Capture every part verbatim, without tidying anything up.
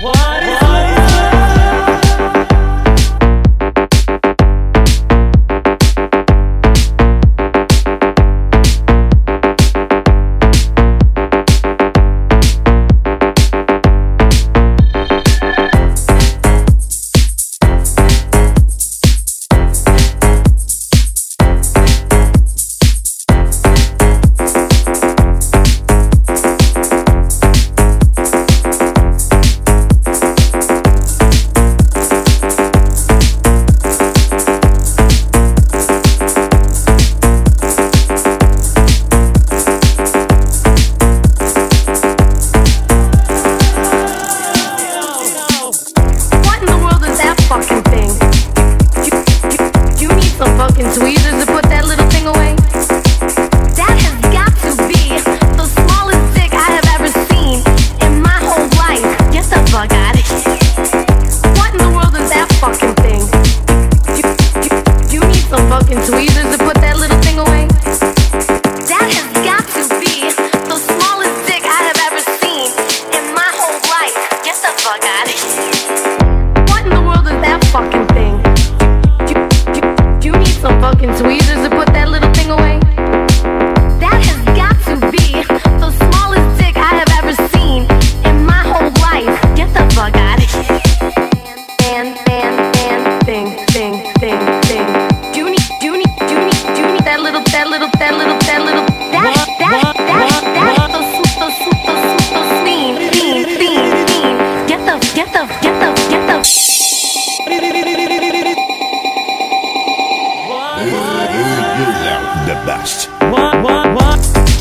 What is tweezers to put that little thing away? That has got to be the smallest dick I have ever seen in my whole life. Get the fuck out of here. What in the world is that fucking thing? You, you, you need some fucking tweezers to put that little thing away? That has got to be the smallest dick I have ever seen in my whole life. Get the fuck out of here. What in the world is that fucking thing? Some fucking tweezers to put that little thing away? That has got to be the smallest dick I have ever seen in my whole life. Get the fuck out of here. And, and, and, thing, thing, thing, thing. Do you need, do you need, do you need, do you need that little, that little, that little, that little, that, that, that, that, the, the, the, the, the, steam, steam, steam, steam. Get the, get the, get the, get the. The best. What, what, what?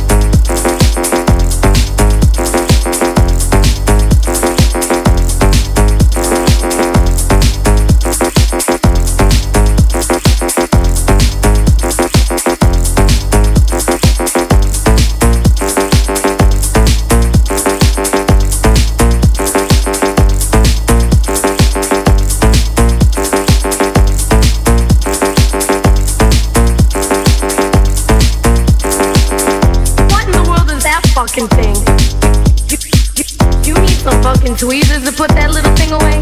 Fucking thing. You, you, you need some fucking tweezers to put that little thing away?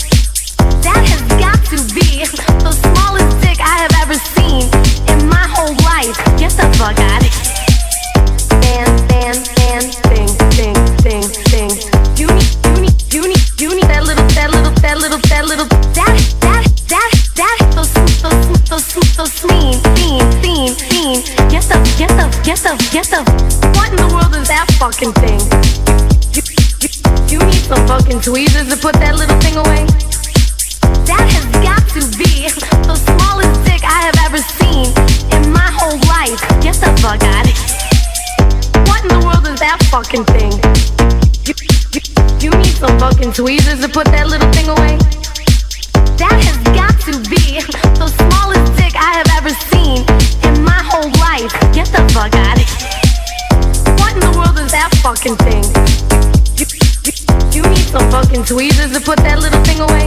That has got to be the smallest dick I have ever seen in my whole life. Get the fuck out of here. And, and, and, thing, thing, thing, thing. You need, you need, you need, you need that little, that little, that little, that little, that, that, that, that, the, the, the, the, the, steam, steam, steam, steam. Get the, get the, get the, get the. What in the world is that fucking thing? You, you, you need some fucking tweezers to put that little thing away? That has got to be the smallest dick I have ever seen in my whole life. Get the fuck out of here. What in the world is that fucking thing? You, you, you need some fucking tweezers to put that little thing away? That has got to be the smallest dick I have ever seen in my whole life. Get the fuck out of here. What in the world is that fucking thing? You, you, you need some fucking tweezers to put that little thing away?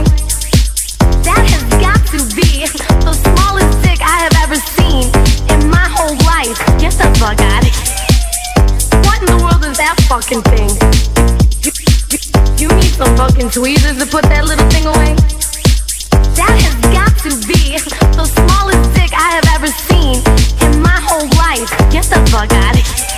That has got to be the smallest dick I have ever seen in my whole life. Get the fuck out of here. What in the world is that fucking thing? You, you, you need some fucking tweezers to put that little thing away? That has got to be the smallest dick I have ever seen in my whole life. Get the fuck out of here.